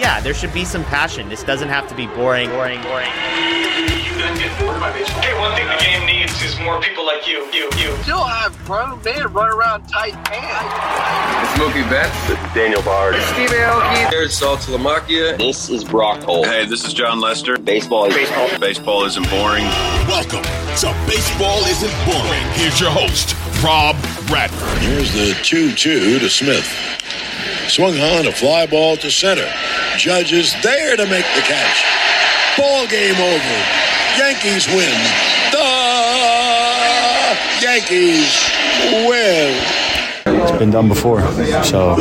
yeah, there should be some passion. This doesn't have to be boring. You guys get bored by baseball. Hey, one thing the game needs is more people like you. Still have grown men run around tight pants. It's Mookie Betts. This is Daniel Bard. Steve Aoki. There's Sal Talamacchia. This is Brock Holt. Hey, this is John Lester. Baseball isn't boring. Welcome to Baseball Isn't Boring. Here's your host, Rob Bradford. Here's the 2-2 to Smith. Swung on, a fly ball to center. Judge is there to make the catch. Ball game over. Yankees win. The Yankees win. It's been done before, so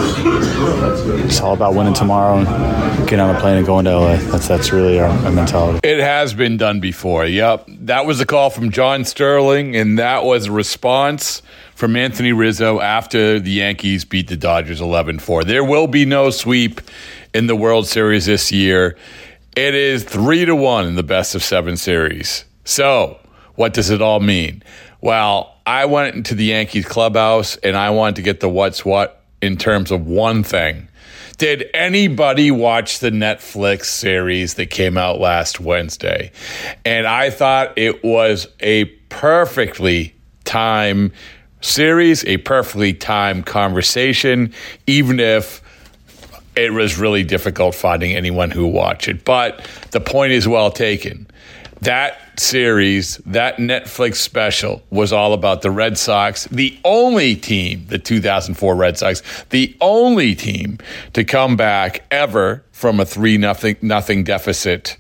it's all about winning tomorrow and getting on a plane and going to LA. That's really our mentality. It has been done before, yep. That was a call from John Sterling, and that was a response from Anthony Rizzo after the Yankees beat the Dodgers 11-4. There will be no sweep in the World Series this year. It is 3-1 in the best-of-7 series. So, what does it all mean? Well, I went into the Yankees clubhouse, and I wanted to get the what's what in terms of one thing. Did anybody watch the Netflix series that came out last Wednesday? And I thought it was a perfectly timed series, a perfectly timed conversation, even if it was really difficult finding anyone who watched it. But the point is well taken. That series, that Netflix special, was all about the Red Sox, the only team, the 2004 Red Sox, the only team to come back ever from a 3-0 deficit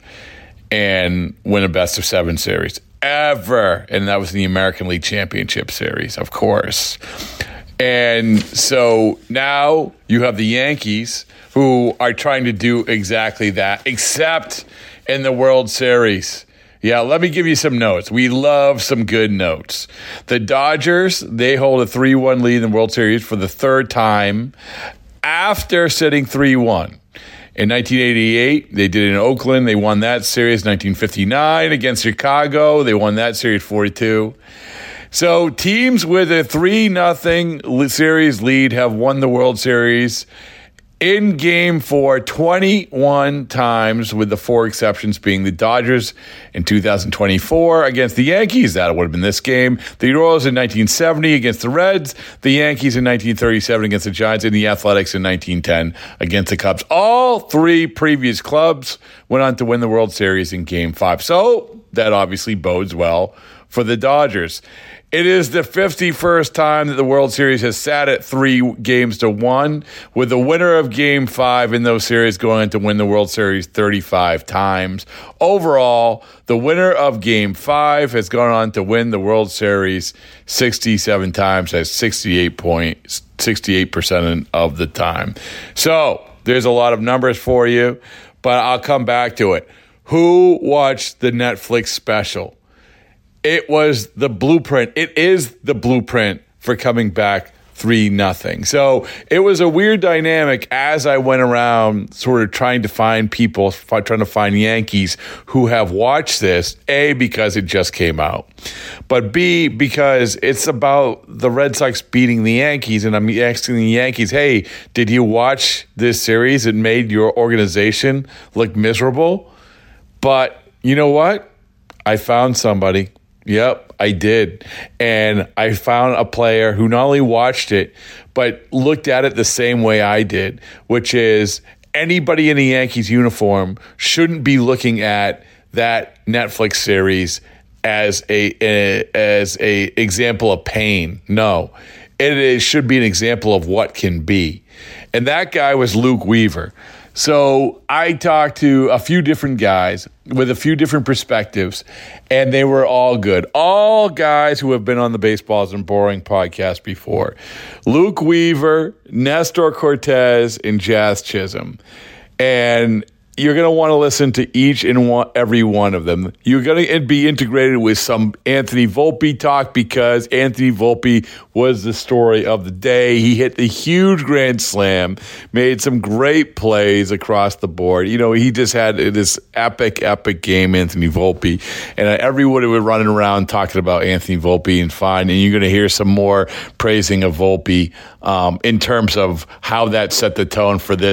and win a best-of-7 series. Ever. And that was in the American League Championship Series, of course. And so now you have the Yankees who are trying to do exactly that, except in the World Series. Yeah, let me give you some notes. We love some good notes. The Dodgers, they hold a 3-1 lead in the World Series for the third time after sitting 3-1. In 1988, they did it in Oakland. They won that series. 1959 against Chicago, they won that series 4-2. So teams with a 3-0 series lead have won the World Series in Game 4 21 times, with the 4 exceptions being the Dodgers in 2024 against the Yankees. That would have been this game. The Royals in 1970 against the Reds. The Yankees in 1937 against the Giants. And the Athletics in 1910 against the Cubs. All 3 previous clubs went on to win the World Series in Game 5. So that obviously bodes well for the Dodgers. It is the 51st time that the World Series has sat at 3-1, with the winner of Game 5 in those series going on to win the World Series 35 times. Overall, the winner of Game 5 has gone on to win the World Series 67 times, has 68% of the time. So there's a lot of numbers for you, but I'll come back to it. Who watched the Netflix special? It was the blueprint. It is the blueprint for coming back 3-0. So it was a weird dynamic as I went around sort of trying to find people, trying to find Yankees who have watched this, A, because it just came out, but B, because it's about the Red Sox beating the Yankees. And I'm asking the Yankees, hey, did you watch this series? It made your organization look miserable. But you know what? I found somebody. Yep, I did. And I found a player who not only watched it, but looked at it the same way I did, which is anybody in a Yankees uniform shouldn't be looking at that Netflix series as a example of pain. No, should be an example of what can be. And that guy was Luke Weaver. So I talked to a few different guys with a few different perspectives, and they were all good. All guys who have been on the Baseball Isn't Boring podcast before. Luke Weaver, Nestor Cortez, and Jazz Chisholm. And you're going to want to listen to each and every one of them. You're going to be integrated with some Anthony Volpe talk, because Anthony Volpe was the story of the day. He hit the huge grand slam, made some great plays across the board. You know, he just had this epic game, Anthony Volpe. And everybody was running around talking about Anthony Volpe and fine. And you're going to hear some more praising of Volpe in terms of how that set the tone for this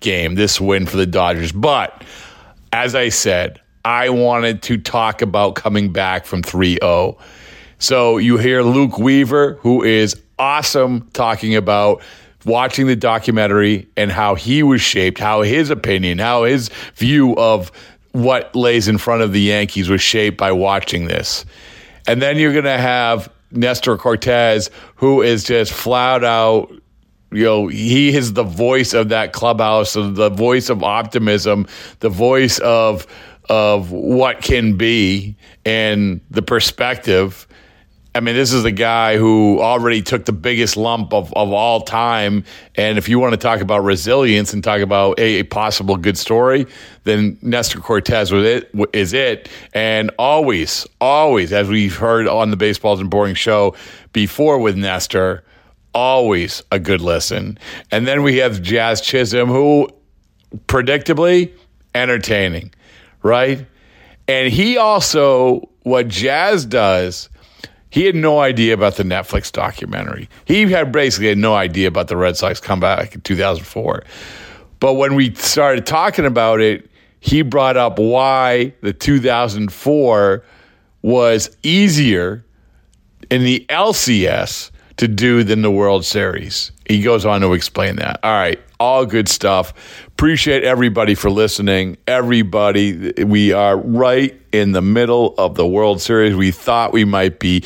game, this win for the Dodgers. But as I said, I wanted to talk about coming back from 3-0. So you hear Luke Weaver, who is awesome, talking about watching the documentary and how he was shaped, how his opinion, how his view of what lays in front of the Yankees was shaped by watching this. And then you're going to have Nestor Cortez, who is just flat out, he is the voice of that clubhouse, the voice of optimism, the voice of what can be and the perspective. I mean, this is a guy who already took the biggest lump of all time. And if you want to talk about resilience and talk about a possible good story, then Nestor Cortez is it. And always, as we've heard on the Baseball Isn't Boring show before with Nestor, always a good listen. And then we have Jazz Chisholm, who predictably entertaining, right? And he also, what Jazz does, he had no idea about the Netflix documentary. He had basically no idea about the Red Sox comeback in 2004. But when we started talking about it, he brought up why the 2004 was easier in the LCS to do than the World Series. He goes on to explain that. All right, all good stuff. Appreciate everybody for listening. Everybody, we are right in the middle of the World Series. We thought we might be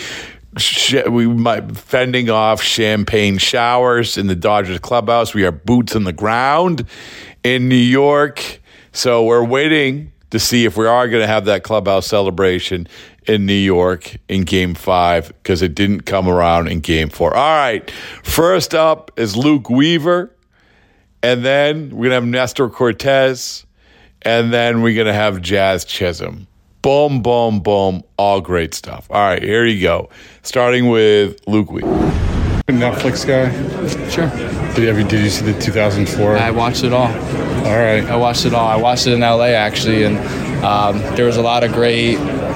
fending off champagne showers in the Dodgers clubhouse. We are boots on the ground in New York. So we're waiting to see if we are going to have that clubhouse celebration in New York in Game 5, because it didn't come around in Game 4. All right, first up is Luke Weaver, and then we're going to have Nestor Cortez, and then we're going to have Jazz Chisholm. Boom, boom, boom, all great stuff. All right, here you go. Starting with Luke Weaver. Netflix guy? Sure. Did you see the 2004? I watched it all. All right. I watched it all. I watched it in LA, actually, and there was a lot of great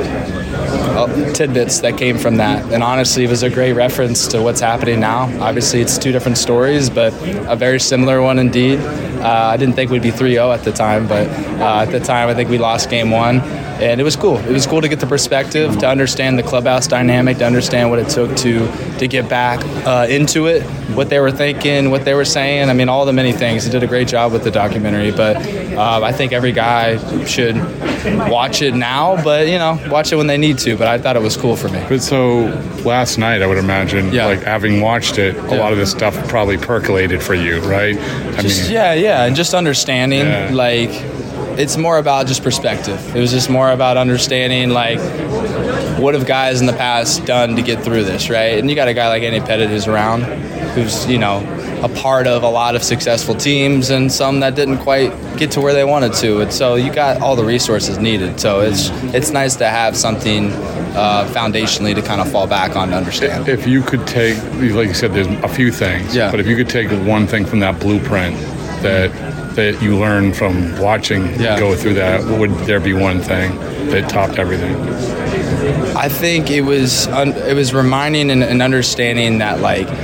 tidbits that came from that. And honestly, it was a great reference to what's happening now. Obviously, it's two different stories, but a very similar one indeed. I didn't think we'd be 3-0 at the time, but at the time, I think we lost Game 1. And it was cool. It was cool to get the perspective, to understand the clubhouse dynamic, to understand what it took to get back into it, what they were thinking, what they were saying. I mean, all the many things. They did a great job with the documentary, but I think every guy should watch it now, but, watch it when they need to. But I thought it was cool for me. But so last night, I would imagine, having watched it, a lot of this stuff probably percolated for you, right? And just understanding, it's more about just perspective. It was just more about understanding, what have guys in the past done to get through this, right? And you got a guy like Andy Pettitte who's around, who's, a part of a lot of successful teams and some that didn't quite get to where they wanted to. And so you got all the resources needed. So it's nice to have something foundationally to kind of fall back on to understand. If you could take, like you said, there's a few things, but if you could take one thing from that blueprint that you learn from watching go through that, would there be one thing that topped everything? I think it was reminding and understanding that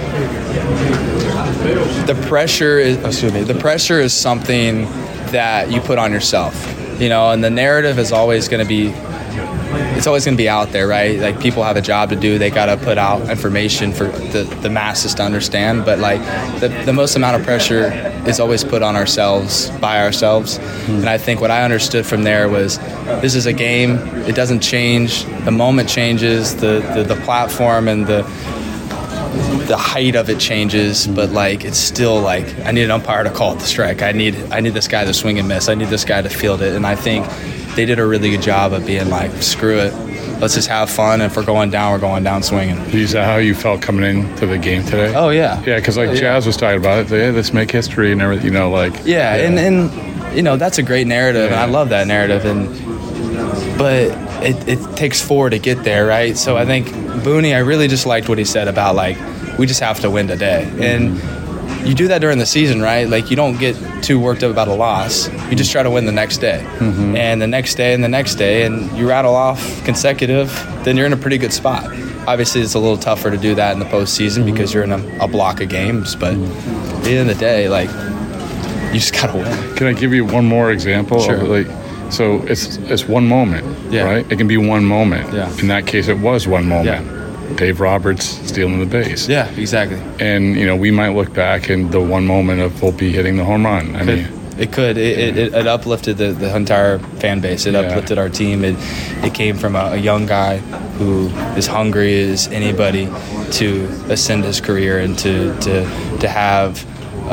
the pressure is something that you put on yourself, and the narrative is always going to be. It's always going to be out there, right? People have a job to do. They got to put out information for the masses to understand. But the most amount of pressure is always put on ourselves, by ourselves. And I think what I understood from there was this is a game. It doesn't change. The moment changes. The platform and the height of it changes. But it's still I need an umpire to call it the strike. I need this guy to swing and miss. I need this guy to field it. And I think they did a really good job of being screw it, let's just have fun. If we're going down swinging. Is that how you felt coming into the game today? Oh, yeah. Yeah, because Jazz was talking about it. Let's make history and everything, And that's a great narrative, and I love that narrative. But it takes 4 to get there, right? So I think Booney, I really just liked what he said about, we just have to win today. And you do that during the season, right? You don't get too worked up about a loss. You just try to win the next day. Mm-hmm. And the next day and the next day, and you rattle off consecutive, then you're in a pretty good spot. Obviously, it's a little tougher to do that in the postseason because you're in a block of games. But at the end of the day, you just got to win. Can I give you one more example? Sure. So it's one moment, right? It can be one moment. Yeah. In that case, it was one moment. Yeah. Dave Roberts stealing the base. Yeah, exactly. And, we might look back and the one moment of Volpe hitting the home run. It could. It uplifted the entire fan base. It uplifted our team. It came from a young guy who is hungry as anybody to ascend his career and to have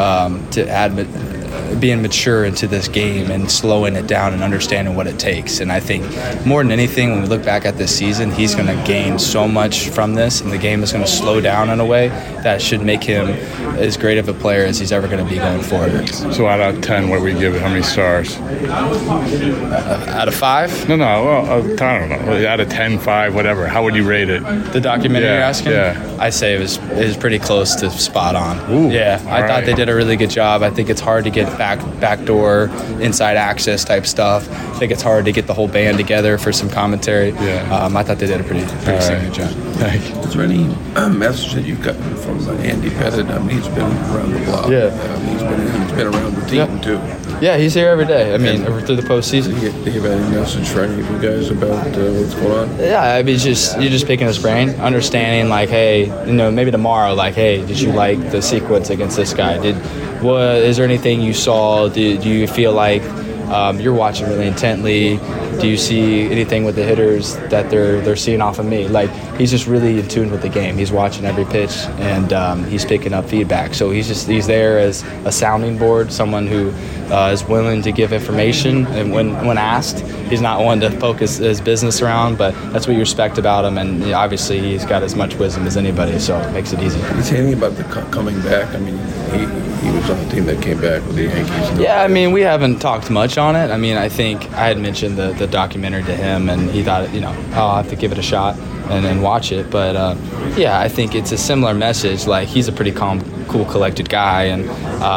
being mature into this game and slowing it down and understanding what it takes. And I think more than anything, when we look back at this season, he's going to gain so much from this, and the game is going to slow down in a way that should make him as great of a player as he's ever going to be going forward. So out of 10, what do we give it? How many stars? Out of 5? No, I don't know. Out of 10, 5, whatever. How would you rate it? The documentary you're asking? Yeah. I say it was pretty close to spot on. Ooh, yeah, I thought they did a really good job. I think it's hard to get backdoor, inside access type stuff. I think it's hard to get the whole band together for some commentary. Yeah. I thought they did a pretty good job. Thank you. Is there any message that you've gotten from Andy Pettitte? I mean, he's been around the block. Yeah. He's been around the team too. Yeah, he's here every day. I mean, through the postseason. Do you have any message for any of you guys about what's going on? Yeah, I mean, you're just picking his brain, understanding like, hey, maybe tomorrow, like, hey, did you like the sequence against this guy? Is there anything you saw? Do you feel like you're watching really intently? Do you see anything with the hitters that they're seeing off of me? Like, he's just really in tune with the game. He's watching every pitch, and he's picking up feedback. So he's there as a sounding board, someone who is willing to give information, and when asked, he's not one to focus his business around, but that's what you respect about him, and obviously he's got as much wisdom as anybody, so it makes it easy. Did you say anything about the coming back? I mean, he was on the team that came back with the Yankees. Yeah, I mean, we haven't talked much on it. I mean, I think I had mentioned the documentary to him, and he thought, I'll have to give it a shot and then watch it. But, yeah, I think it's a similar message. Like, he's a pretty calm, cool, collected guy, and,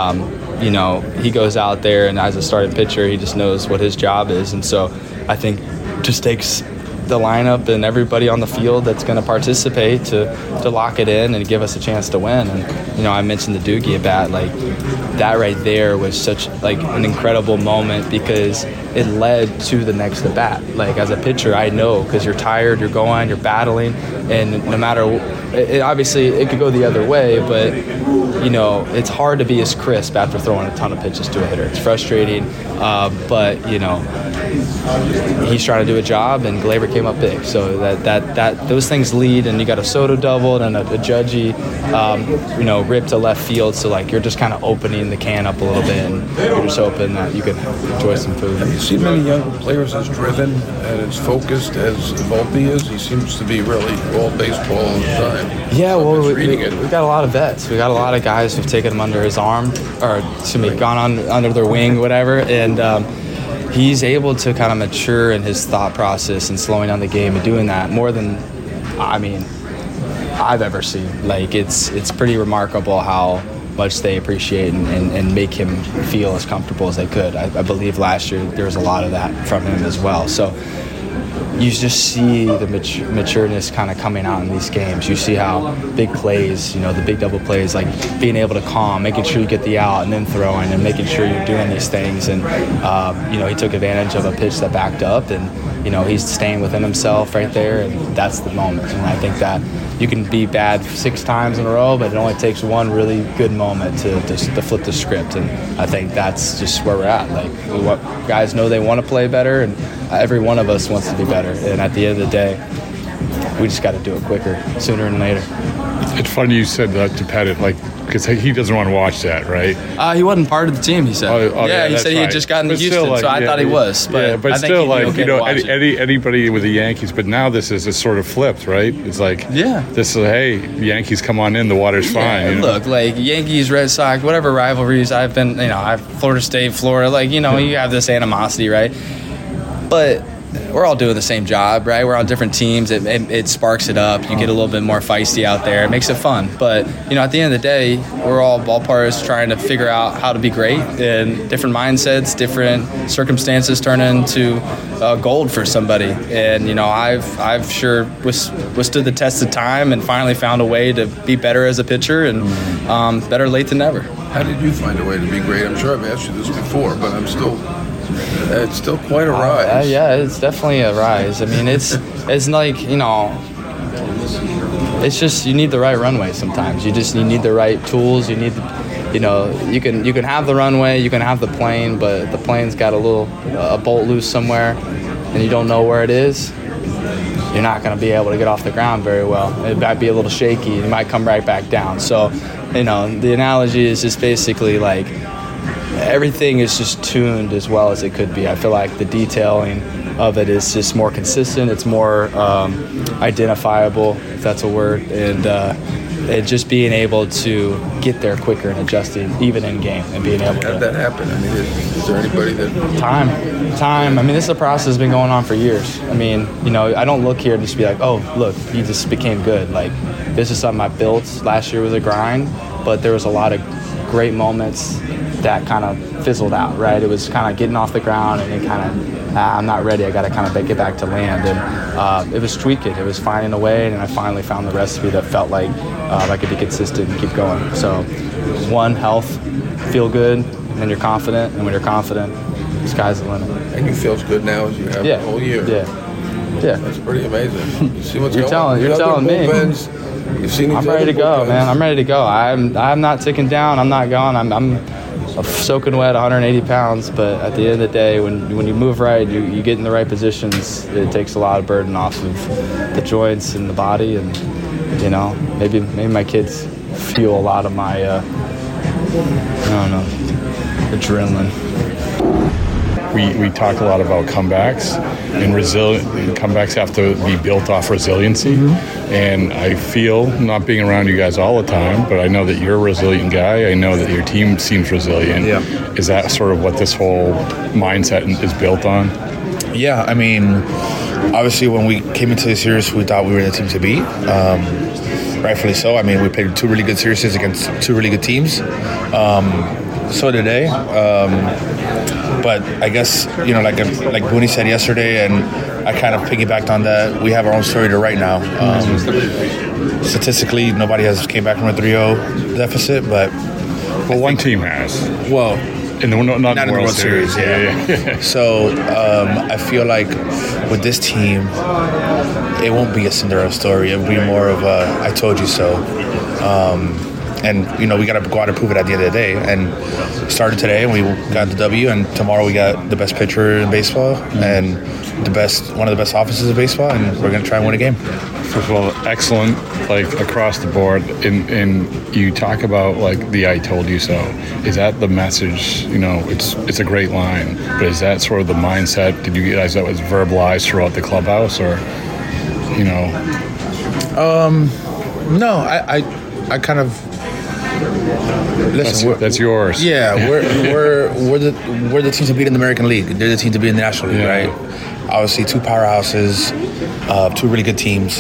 he goes out there, and as a starting pitcher, he just knows what his job is. And so I think just takes the lineup and everybody on the field that's going to participate to lock it in and give us a chance to win. And I mentioned the Doogie at bat, like that right there was such like an incredible moment because it led to the next at bat. Like as a pitcher, I know because you're tired, you're going, you're battling, and no matter obviously it could go the other way, but it's hard to be as crisp after throwing a ton of pitches to a hitter. It's frustrating, but he's trying to do a job, and Gleyber came up big. So that those things lead, and you got a Soto double and a Judgy, rip to left field. So like you're just kind of opening the can up a little bit, and you're just hoping that you can enjoy some food. Have you seen many young players as driven and as focused as Volpe is? He seems to be really all baseball all the time. Yeah, well, we got a lot of vets. We got a lot of guys who've taken him under his arm, or gone on under their wing, whatever, and he's able to kind of mature in his thought process and slowing down the game and doing that more than, I've ever seen. Like it's pretty remarkable how much they appreciate and make him feel as comfortable as they could. I believe last year there was a lot of that from him as well. So you just see the matureness kind of coming out in these games. You see how big plays, the big double plays, like being able to calm, making sure you get the out and then throwing and making sure you're doing these things. And, he took advantage of a pitch that backed up, and, he's staying within himself right there, and that's the moment. And I think that you can be bad 6 times in a row, but it only takes one really good moment to flip the script. And I think that's just where we're at. Like, guys know they want to play better, and every one of us wants to be better. And at the end of the day, we just got to do it quicker, sooner than later. It's funny you said that to Pettitte, because he doesn't want to watch that, right? He wasn't part of the team, he said. He said he had just gotten to Houston, so I thought he was. But I still, anybody with the Yankees, but now this is sort of flipped, right? It's like, this is, hey, Yankees, come on in, the water's fine. Look, like Yankees, Red Sox, whatever rivalries I've been, Florida State, Florida, you have this animosity, right? But we're all doing the same job, right? We're on different teams. It sparks it up. You get a little bit more feisty out there. It makes it fun. But, at the end of the day, we're all ball players trying to figure out how to be great. And different mindsets, different circumstances turn into gold for somebody. And, I've sure withstood the test of time and finally found a way to be better as a pitcher, and better late than never. How did you find a way to be great? I'm sure I've asked you this before, but it's still quite a rise. Yeah, it's definitely a rise. I mean, it's like, it's just you need the right runway sometimes. You need the right tools. You need, you can have the runway, you can have the plane, but the plane's got a bolt loose somewhere, and you don't know where it is. You're not going to be able to get off the ground very well. It might be a little shaky. You might come right back down. So, the analogy is just basically like everything is just tuned as well as it could be. I feel like the detailing of it is just more consistent. It's more identifiable, if that's a word, and just being able to get there quicker and adjusting even in game and being able to. How did that happen? I mean, is there anybody that... Time. I mean, this is a process that's been going on for years. I mean, I don't look here and just be like, oh, look, you just became good. Like, this is something I built. Last year was a grind, but there was a lot of great moments that kind of fizzled out, right? It was kind of getting off the ground, and it kind of, I'm not ready. I got to kind of get back to land. And it was tweaking. It was finding a way, and I finally found the recipe that felt like I could be consistent and keep going. So, one, health, feel good, and then you're confident. And when you're confident, the sky's the limit. And you feel as good now as you have the whole year. Yeah. That's pretty amazing. You see what's you're going on? You're telling me. You've seen I'm ready to go, man. I'm ready to go. I'm not ticking down. I'm not going. I'm soaking wet, 180 pounds. But at the end of the day, when you move right, you get in the right positions. It takes a lot of burden off of the joints and the body, and maybe my kids fuel a lot of my adrenaline. We talk a lot about comebacks, and comebacks have to be built off resiliency. And I feel, not being around you guys all the time, but I know that you're a resilient guy. I know that your team seems resilient. Yeah. Is that sort of what this whole mindset is built on? Yeah, I mean, obviously when we came into the series, we thought we were the team to beat. Rightfully so. I mean, we played 2 really good series against 2 really good teams. So did they. But I guess, like Booney said yesterday, and I kind of piggybacked on that, we have our own story to write now. Statistically, nobody has came back from a 3-0 deficit, but... Well, one team has. Well... not in the World Series, yeah. So I feel like with this team, it won't be a Cinderella story. It'll be more of a I told you so. And, we got to go out and prove it at the end of the day. And started today, and we got the W, and tomorrow we got the best pitcher in baseball and one of the best offenses in baseball, and we're going to try and win a game. First of all, excellent, across the board. And you talk about, the I told you so. Is that the message? It's a great line, but is that sort of the mindset? Did you guys that was verbalized throughout the clubhouse, or, No, I kind of... Listen, that's yours. Yeah, we're the team to beat in the American League. They're the team to beat in the National League, right? Obviously, 2 powerhouses, 2 really good teams.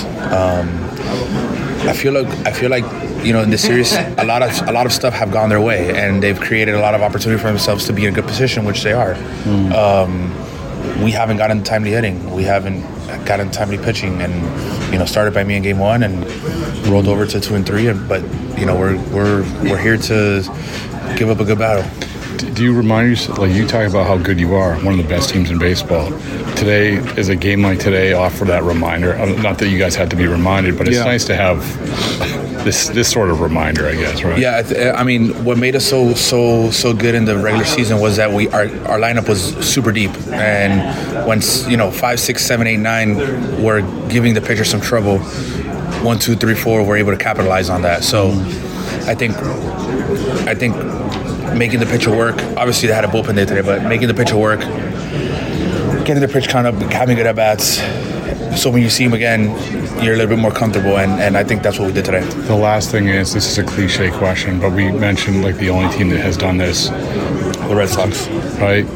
I feel like in this series, a lot of stuff have gone their way, and they've created a lot of opportunity for themselves to be in a good position, which they are. We haven't gotten timely hitting. We haven't gotten timely pitching, and started by me in game 1 and rolled over to 2 and 3. But we're here to give up a good battle. Do you remind yourself, you talk about how good you are, one of the best teams in baseball. Today, is a game like today offer that reminder? Not that you guys had to be reminded, but it's nice to have this sort of reminder, I guess, right? Yeah, I mean, what made us so good in the regular season was that our lineup was super deep, and when 5, 6, 7, 8, 9 were giving the pitcher some trouble, 1, 2, 3, 4 were able to capitalize on that. So I think making the pitcher work. Obviously, they had a bullpen day today, but making the pitcher work, getting the pitch count up, having good at bats. So when you see him again, you're a little bit more comfortable, and I think that's what we did today. The last thing is, this is a cliche question, but we mentioned the only team that has done this, the Red Sox, right?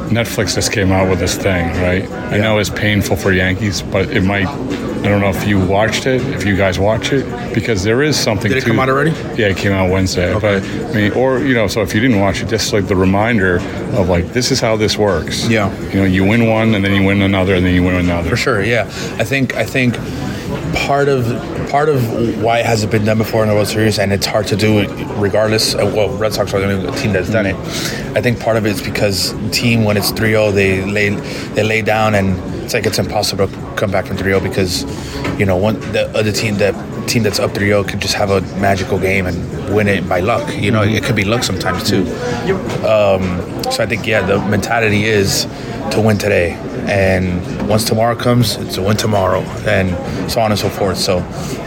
Netflix just came out with this thing, right? I know it's painful for Yankees, but it might. I don't know if you watched it, if you guys watch it, because there is something. Did it come out already? Yeah, it came out Wednesday. Okay. But I mean, or so if you didn't watch it, just like the reminder of like this is how this works. Yeah. You win one, and then you win another, and then you win another. For sure. Yeah. I think part of why it hasn't been done before in the World Series, and it's hard to do it regardless. Red Sox are the only team that's done it. I think part of it is because the team, when it's 3-0, they lay down, and it's impossible to come back from 3-0 because the other team, the team that's up 3-0, could just have a magical game and win it by luck. It could be luck sometimes too. So I think the mentality is to win today, and once tomorrow comes, it's a win tomorrow, and so on and so forth. So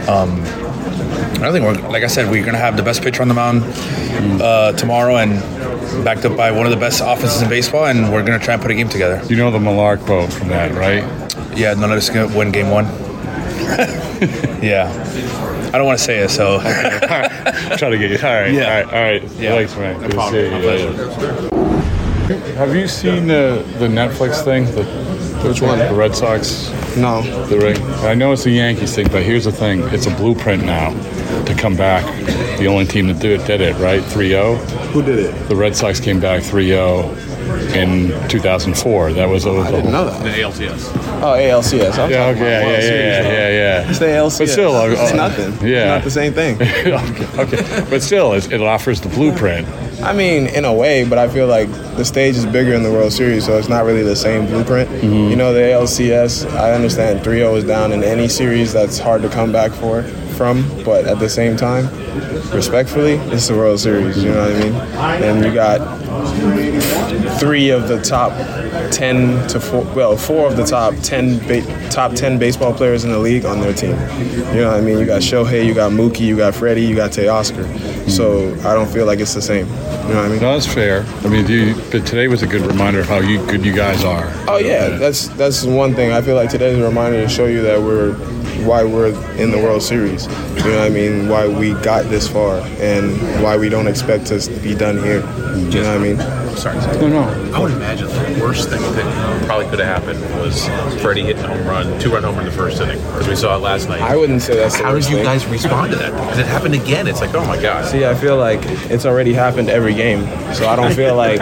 I think like I said, we're gonna have the best pitcher on the mound tomorrow, and backed up by one of the best offenses in baseball, and we're gonna try and put a game together. You know the Malark vote from that, right? Yeah, none of us gonna win game 1. Yeah, I don't want to say it, so try to get you. All right, yeah, all right. Yeah. Thanks, man. No problem. My pleasure. Have you seen the Netflix thing? Which one? The Red Sox. No. The ring. I know it's a Yankees thing, but here's the thing: it's a blueprint now to come back. The only team that did it, right? 3-0. Who did it? The Red Sox came back 3-0 in 2004. That was. I didn't know that. The ALCS. Oh, ALCS. Yeah. It's the ALCS. But still, it's nothing. Yeah. It's not the same thing. Okay. But still, it offers the blueprint. I mean, in a way, but I feel like the stage is bigger in the World Series, so it's not really the same blueprint. Mm-hmm. The ALCS, I understand 3-0 is down in any series that's hard to come back from, but at the same time, respectfully, it's the World Series, you know what I mean? And you got 4 of the top 10 baseball players in the league on their team. You know what I mean? You got Shohei, you got Mookie, you got Freddie, you got Teoscar. So I don't feel like it's the same. You know what I mean? No, that's fair. I mean, but today was a good reminder of how good you guys are. Oh yeah, that's one thing. I feel like today's a reminder to show you that why we're in the World Series. You know what I mean? Why we got this far, and why we don't expect to be done here. You know what I mean? Sorry. No. I would imagine the worst thing that probably could have happened was Freddie hitting a home run, 2-run homer in the first inning, as we saw it last night. I wouldn't say that's the How worst did you thing. guys respond to that? Because it happened again. It's like, oh my God. See, I feel like it's already happened every game, so I don't feel like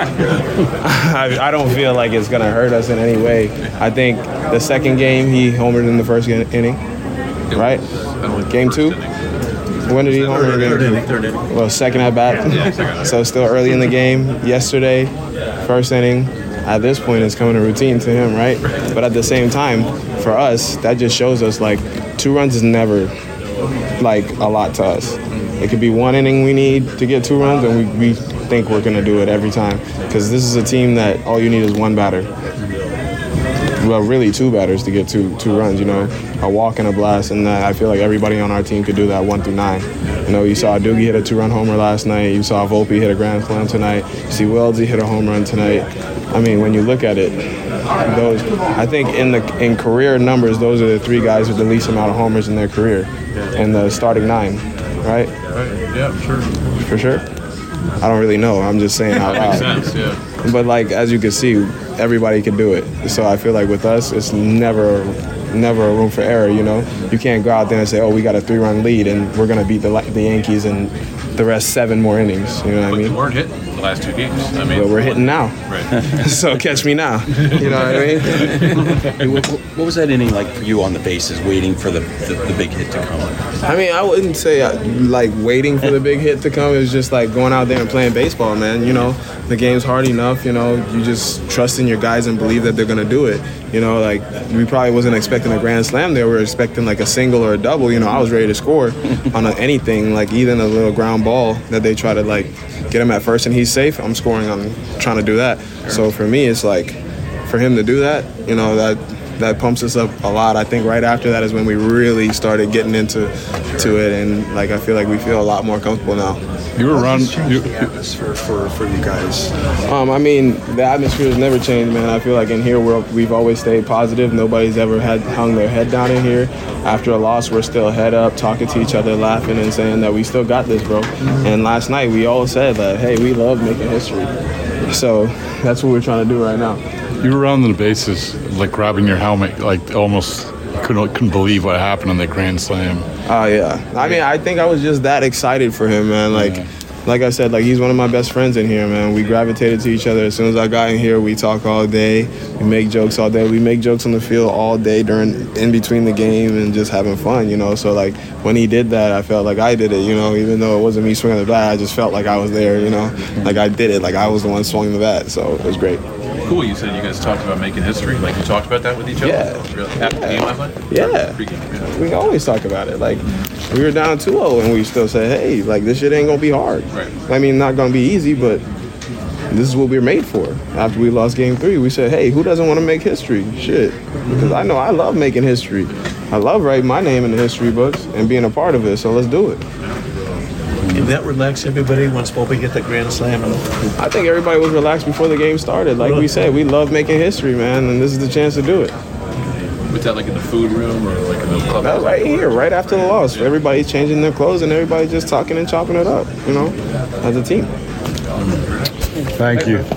I don't feel like it's gonna hurt us in any way. I think the second game he homered in the first inning, right? Game 2. When did he homer in game 2? Third inning. Well, second at bat. So still early in the game. Yesterday, first inning. At this point, it's coming a routine to him, right? But at the same time, for us, that just shows us like 2 runs is never like a lot to us. It could be 1 inning we need to get 2 runs, and we think we're gonna do it every time. Because this is a team that all you need is 1 batter. Well, really 2 batters to get two runs, a walk and a blast, and I feel like everybody on our team could do that 1 through 9. You saw Doogie hit a 2-run homer last night. You saw Volpe hit a grand slam tonight. You see Wellesley hit a home run tonight. I mean, when you look at it, I think in career numbers, those are the 3 guys with the least amount of homers in their career, and the starting 9, right? Yeah, sure. For sure. I don't really know. I'm just saying out loud. Makes sense, yeah. But like as you can see, everybody can do it. So I feel like with us, it's never a room for error. You can't go out there and say, "Oh, we got a 3-run lead and we're gonna beat the Yankees in the rest 7 more innings." You know what I mean? You weren't hitting the last 2 games. But we're hitting now. Right. So catch me now. You know what I mean? Hey, what was that inning like for you on the bases, waiting for the big hit to come? I mean, I wouldn't say like waiting for the big hit to come. It was just like going out there and playing baseball, man. The game's hard enough. You just trust in your guys and believe that they're gonna do it. Like we probably wasn't expecting a grand slam there. We were expecting like a single or a double. I was ready to score on anything, like even a little ground ball that they try to like get him at first and he's safe. I'm scoring. I'm trying to do that. So for me, it's like for him to do that, that pumps us up a lot. I think right after that is when we really started getting into it, and like I feel like we feel a lot more comfortable now. You were around the atmosphere for you guys. I mean, the atmosphere has never changed, man. I feel like in here we've always stayed positive. Nobody's ever hung their head down in here. After a loss, we're still head up, talking to each other, laughing, and saying that we still got this, bro. And last night we all said that, hey, we love making history. So that's what we're trying to do right now. You were around the bases, like grabbing your helmet, like almost couldn't believe what happened on the Grand Slam. Oh, yeah. I mean, I think I was just that excited for him, man. Like I said, like he's one of my best friends in here, man. We gravitated to each other. As soon as I got in here, we talk all day. We make jokes all day. We make jokes on the field all day in between the game and just having fun, you know. So, like, when he did that, I felt like I did it, you know. Even though it wasn't me swinging the bat, I just felt like I was there, you know. Like, I did it. Like, I was the one swinging the bat. So it was great. Cool. You said you guys talked about making history. Like, you talked about that with each other? Yeah. After the game last night? Yeah. We always talk about it. Like, we were down 2-0 and we still said, hey, like, this shit ain't going to be hard. Right. I mean, not going to be easy, but this is what we're made for. After we lost Game 3, we said, hey, who doesn't want to make history? Shit. Because I know I love making history. I love writing my name in the history books and being a part of it, so let's do it. Did that relax everybody once Bobby hit that Grand Slam? I think everybody was relaxed before the game started. Like we said, we love making history, man, and this is the chance to do it. Was that like in the food room or like in the club? That was right here, right after the loss. Everybody's changing their clothes and everybody just talking and chopping it up, you know, as a team. Thank you.